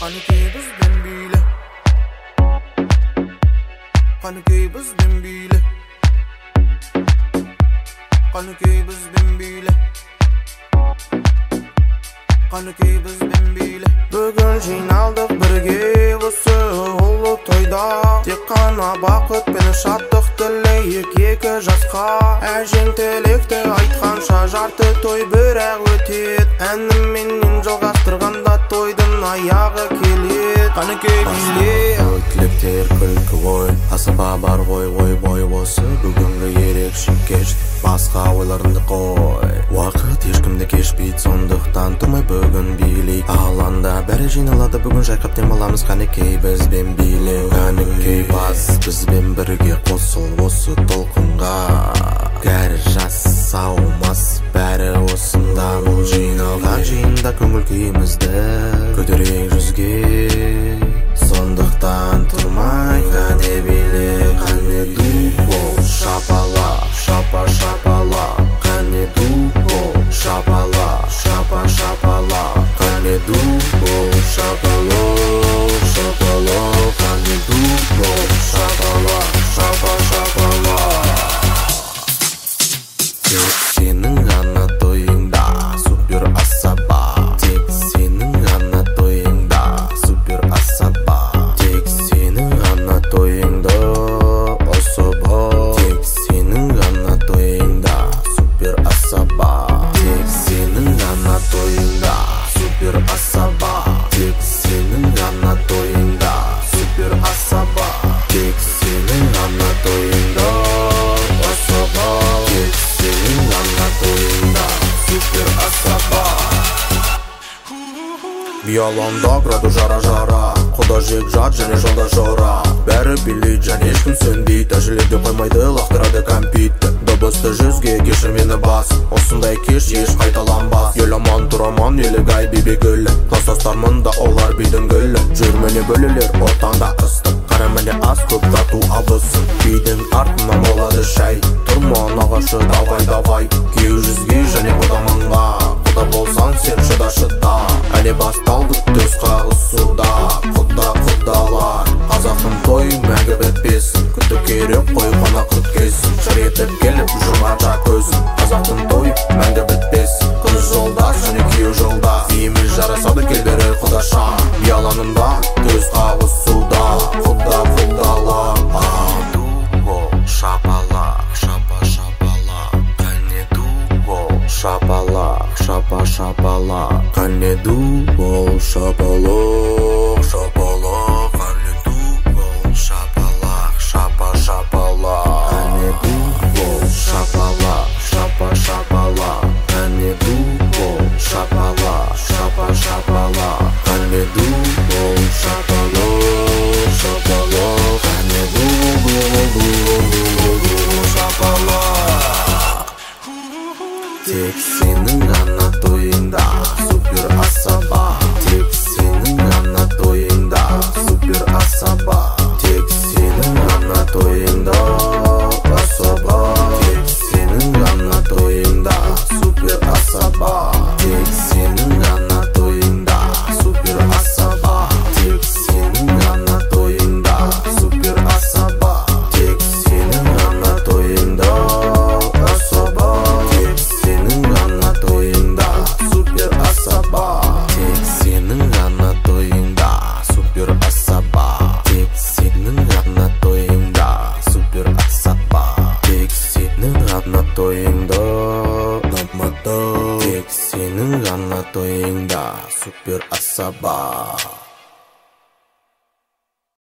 Kanıkey bizden bile, kanıkey bizden bile, kanıkey bizden bile, kanıkey bizden bile. Bugün jynaldık birge осы улы тойда. Тек қана бақыт пен шаттық тілейік екі жасқа. Әжең тілекті айтқанша жарты той бірақ өтет. Әнімменен жалғастырғанда тойдың аяғы келет. Қанекей биле Тілектер күлкі ой, асаба бар ғой ойбой осы бүгінгі ерекше кеш. Басқа ойларыңды қой, уақыт ешкімді кешпейді, сондықтан тұрмай бүгін билейік. Алаңда бәрі жиналады, бүгін жайқап демаламыз. Қанекей бізбен билеу, қанекей бас бізбен бірге қосыл осы толқынға. Кәрі жас саумас бәрі осында, бұл жиналған жиында көңіл күйімізді көтерейік жүзге. Сондықтан тұрмай қане биле, қане ду бол, шапала, шапа шапала, қане ду бол, шапала, шапа шапала, қане ду бол, шапала, шапала, қане ду бол, шапала, шапа шапала. Тек сенің ғана тойыңда супер асаба, тек сенің ғана тойыңда супер асаба, тек сенің ғана тойыңда асаба, тек сенің ғана тойыңда супер асаба, тек сенің ғана тойыңда супер асаба, тек сенің ғана тойыңда супер асаба, тек сенің ғана тойыңда асаба, тек сенің ғана тойыңда супер асаба. Бияланда граду жара-жара, құда жек жат және жолда жора. Бәрі билейді және ешкім сөнбейді, әжелерде қоймайды лақтырады кәмпитті. Дыбысты жүзге кешір мені бас, осындай кеш еш қайталанбас. Ел аман тұр аман елігай бейбе гүлі, кластастар мұнда олар бидің гүлі. Жүр міне бөлелер ортаңда ыстық, қара міне аз көп тату абысын. Бидің артынан болады шай, тұрман ағашы давай-давай. Кеу жүзге және құдаманға, құда болсаң сен шыда-шыда. Әне басталды төс қағысуда, құда-құдалар. Қазақтың той мәңгі бітпесін, күту керек қой қона күткесін. Жыр етіп келіп жұмаша көзін, қазақтың той мәңгі бітпесін. Қыз жолдас және күйеу жолдас, биіміз жарасады кел бері құдаша. Бияланымда төс қағысуда, құда-құдалар. Шапалақ, шапа-шапалақ, қане ду бол, шапалақ, шапа-шапалақ, қане ду бол, шапалақ, шапалақ, қане ду бол, шапалақ, шапа-шапалақ, қане ду бол, шапалақ, шапа-шапалақ, қане ду бол, шапалақ, шапа-шапалақ, қане ду бол, шапалақ, шапалақ, қане ду тек сенің ғана тойыңда супер асаба, тек сенің ғана тойыңда супер асаба, тек сенің ғана тойыңда асаба, тек сенің ғана тойыңда супер асаба, тек сенің ғана тойыңда супер асаба, тек сенің ғана тойыңда супер асаба, тек сенің ғана тойыңда асаба, тек сенің ғана тойыңда супер асаба, тек сенің ғана тойыңда супер асаба, тек сенің ғана тойыңда супер асаба, тек сенің ғана тойыңда намада, тек сенің ғана тойыңда супер асаба.